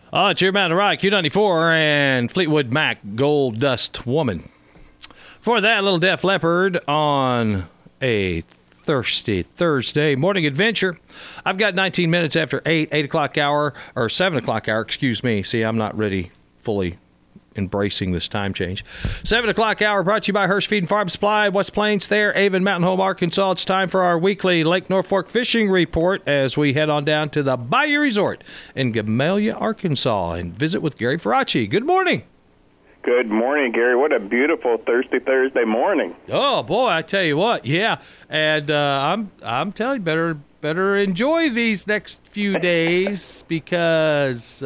It's your Mountain Rock, Q94, and Fleetwood Mac, Gold Dust Woman. For that, little Def Leppard on a thirsty Thursday morning adventure. I've got 19 minutes after 8 o'clock hour, or 7 o'clock hour, excuse me. See, I'm not ready fully embracing this time change. 7 o'clock hour brought to you by Hirsch Feed and Farm Supply, West Plains, Thayer, Avon, Mountain Home, Arkansas. It's time for our weekly Lake Norfolk fishing report as we head on down to the Bayou Resort in Gamaliel, Arkansas, and visit with Gary Faraci. Good morning. Good morning, Gary. What a beautiful thirsty Thursday morning. Oh boy, I tell you what, yeah. And I'm telling you, better enjoy these next few days because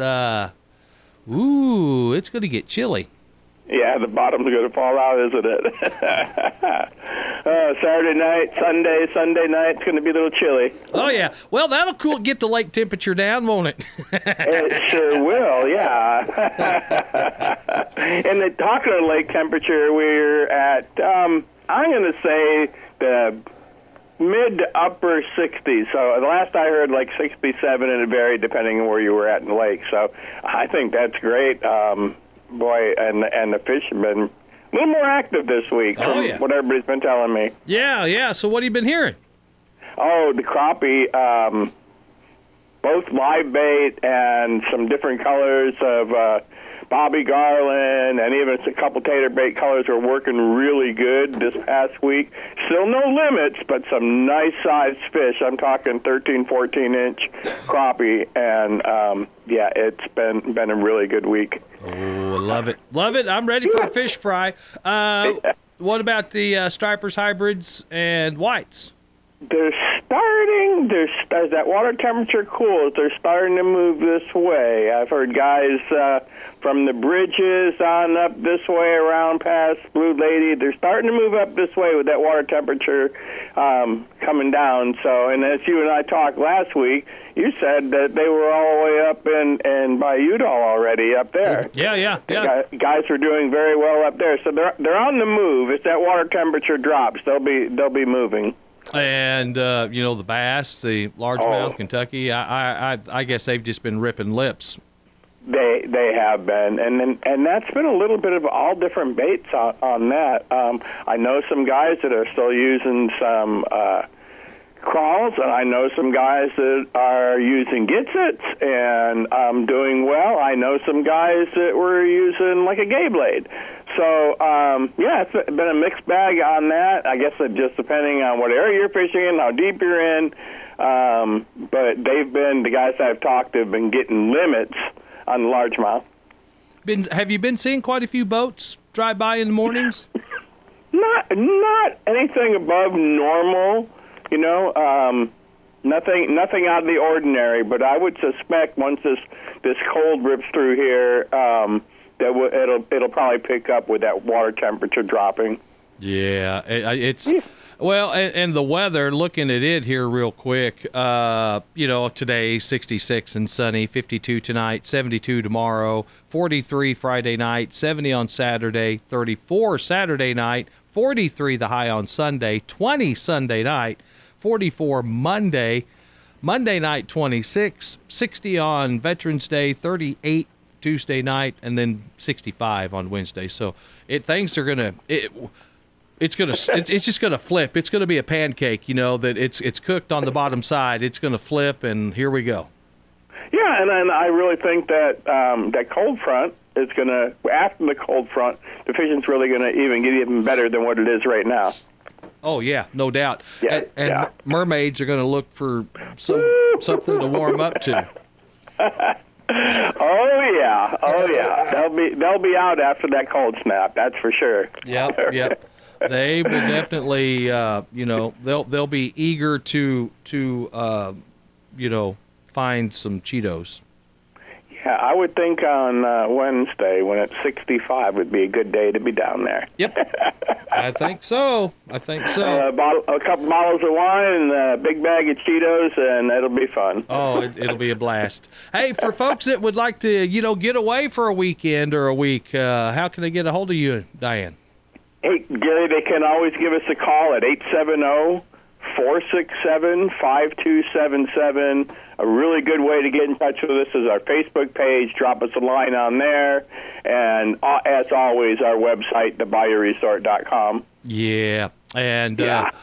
it's going to get chilly. Yeah, the bottom's going to fall out, isn't it? Saturday night, Sunday night, it's going to be a little chilly. Oh, yeah. Well, that'll get the lake temperature down, won't it? It sure will, yeah. And talking of lake temperature, we're at, I'm going to say the mid to upper 60s. So the last I heard, like 67, and it varied depending on where you were at in the lake. So I think that's great. Boy, and the fish have been a little more active this week from what everybody's been telling me. Yeah. So what have you been hearing? Oh, the crappie, both live bait and some different colors of Bobby Garland, and even a couple tater bait colors are working really good this past week. Still no limits, but some nice sized fish. I'm talking 13, 14-inch crappie, and it's been a really good week. Oh, love it. I'm ready for a fish fry. What about the stripers, hybrids, and whites? They're starting, as that water temperature cools, they're starting to move this way. I've heard guys from the bridges on up this way around past Blue Lady, they're starting to move up this way with that water temperature coming down. So, and as you and I talked last week, you said that they were all the way up in by Udall already up there. Yeah. Guys are doing very well up there. So they're on the move. As that water temperature drops, they'll be moving. And the bass, the largemouth, Kentucky. I guess they've just been ripping lips. They have been, and that's been a little bit of all different baits on that. I know some guys that are still using some crawls, and I know some guys that are using gitsets and doing well. I know some guys that were using like a gay blade. So, it's been a mixed bag on that. I guess it just depending on what area you're fishing in, how deep you're in. But the guys I've talked to have been getting limits on the largemouth. Have you been seeing quite a few boats drive by in the mornings? Not anything above normal, nothing out of the ordinary. But I would suspect once this cold rips through here, that it'll probably pick up with that water temperature dropping. Yeah, it's well, and the weather. Looking at it here real quick, today 66 and sunny, 52 tonight, 72 tomorrow, 43 Friday night, 70 on Saturday, 34 Saturday night, 43 the high on Sunday, 20 Sunday night, 44 Monday night, 26, 60 on Veterans Day, 38 Tuesday night, and then 65 on Wednesday. So things are gonna it's just gonna flip. It's gonna be a pancake, that it's cooked on the bottom side. It's gonna flip, and here we go. Yeah, and I really think that that cold front is gonna, after the cold front, the fishing's really gonna get even better than what it is right now. Oh yeah, no doubt. Yeah, and mermaids are gonna look for something to warm up to. Oh yeah. They'll be out after that cold snap. That's for sure. Yep. They will definitely, they'll be eager to find some Cheetos. Yeah, I would think on Wednesday when it's 65 would be a good day to be down there. Yep, I think so. A couple bottles of wine and a big bag of Cheetos, and it'll be fun. Oh, it'll be a blast. Hey, for folks that would like to, get away for a weekend or a week, how can they get a hold of you, Diane? Hey, Gary, they can always give us a call at 870-467-5277. a really good way to get in touch with us is our Facebook page. Drop us a line on there. And as always, our website, thebayouresort.com. Yeah. And,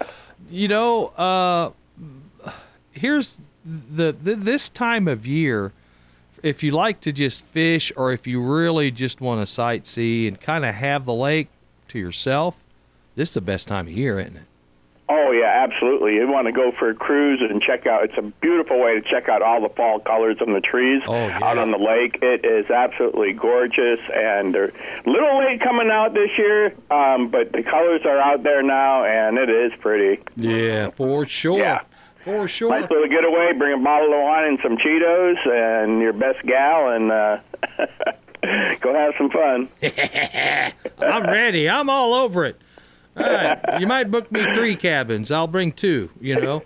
here's this time of year, if you like to just fish or if you really just want to sightsee and kind of have the lake to yourself, this is the best time of year, isn't it? Oh, yeah, absolutely. You want to go for a cruise and check out. It's a beautiful way to check out all the fall colors on the trees out on the lake. It is absolutely gorgeous, and they're a little late coming out this year, but the colors are out there now, and it is pretty. Yeah, for sure. Yeah. For sure. Nice little getaway. Bring a bottle of wine and some Cheetos and your best gal, and go have some fun. I'm ready. I'm all over it. All right. You might book me 3 cabins. I'll bring 2, and if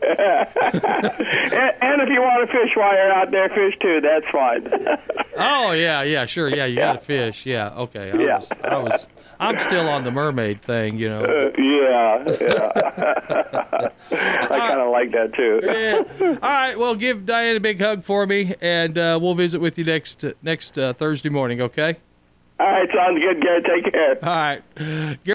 you want to fish while you're out there, fish too. That's fine. Oh, yeah, sure. Yeah, you got to fish. Yeah, okay. I'm still on the mermaid thing, Yeah. I kind of like that, too. Yeah. All right, well, give Diane a big hug for me, and we'll visit with you next Thursday morning, okay? All right, sounds good, Gary. Take care. All right.